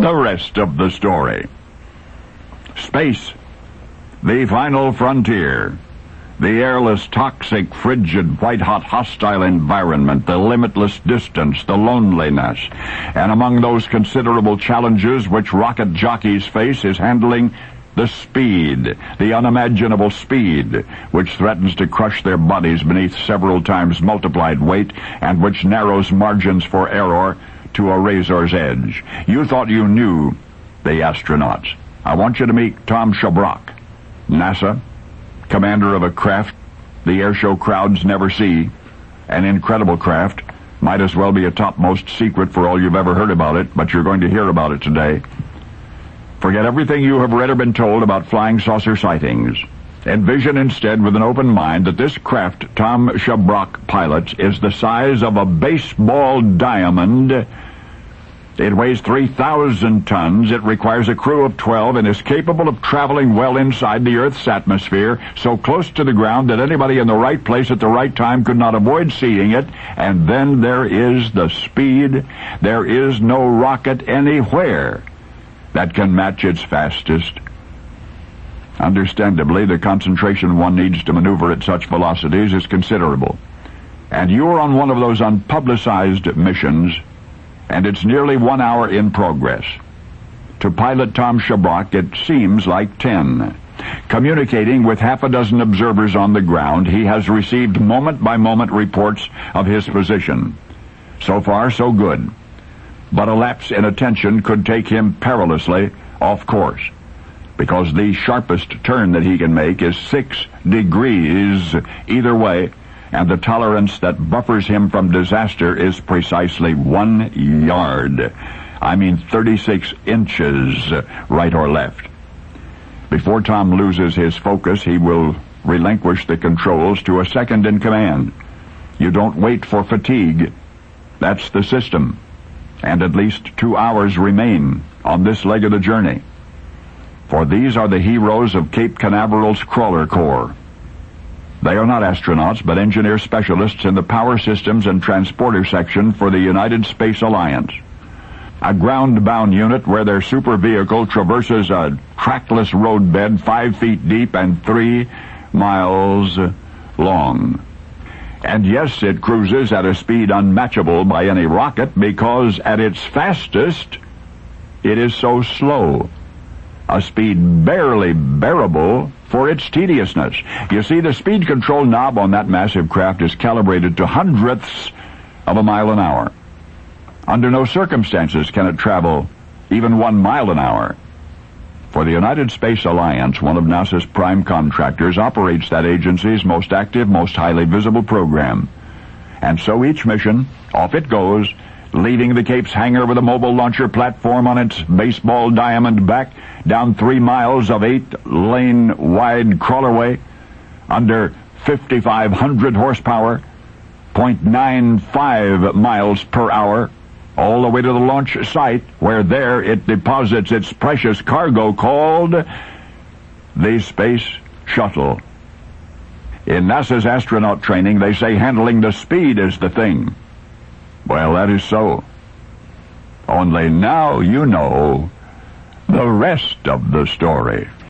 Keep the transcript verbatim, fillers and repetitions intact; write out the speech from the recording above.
The rest of the story. Space, the final frontier. The airless, toxic, frigid, white-hot, hostile environment, the limitless distance, the loneliness. And among those considerable challenges which rocket jockeys face is handling the speed, the unimaginable speed, which threatens to crush their bodies beneath several times multiplied weight and which narrows margins for error to a razor's edge. You thought you knew the astronauts. I want you to meet Tom Shabrock, NASA, commander of a craft the airshow crowds never see, an incredible craft, might as well be a topmost secret for all you've ever heard about it, but you're going to hear about it today. Forget everything you have read or been told about flying saucer sightings. Envision instead with an open mind that this craft Tom Shabrock pilots is the size of a baseball diamond. It weighs three thousand tons, it requires a crew of twelve, and is capable of traveling well inside the Earth's atmosphere, so close to the ground that anybody in the right place at the right time could not avoid seeing it. And then there is the speed. There is no rocket anywhere that can match its fastest. Understandably, the concentration one needs to maneuver at such velocities is considerable. And you're on one of those unpublicized missions, and it's nearly one hour in progress. To pilot Tom Shabrock, it seems like ten. Communicating with half a dozen observers on the ground, he has received moment-by-moment reports of his position. So far, so good. But a lapse in attention could take him perilously off course, because the sharpest turn that he can make is six degrees either way, and the tolerance that buffers him from disaster is precisely one yard. I mean thirty-six inches, right or left. Before Tom loses his focus, he will relinquish the controls to a second in command. You don't wait for fatigue. That's the system. And at least two hours remain on this leg of the journey. For these are the heroes of Cape Canaveral's Crawler Corps. They are not astronauts, but engineer specialists in the power systems and transporter section for the United Space Alliance. A ground-bound unit where their super vehicle traverses a trackless roadbed five feet deep and three miles long. And yes, it cruises at a speed unmatchable by any rocket, because at its fastest, it is so slow. A speed barely bearable for its tediousness. You see, the speed control knob on that massive craft is calibrated to hundredths of a mile an hour. Under no circumstances can it travel even one mile an hour. For the United Space Alliance, one of NASA's prime contractors, operates that agency's most active, most highly visible program. And so each mission, off it goes, leaving the Cape's hangar with a mobile launcher platform on its baseball diamond back, down three miles of eight-lane wide crawlerway, under fifty-five hundred horsepower, zero point nine five miles per hour, all the way to the launch site, where there it deposits its precious cargo called the Space Shuttle. In NASA's astronaut training, they say handling the speed is the thing. Well, that is so. Only now you know the rest of the story.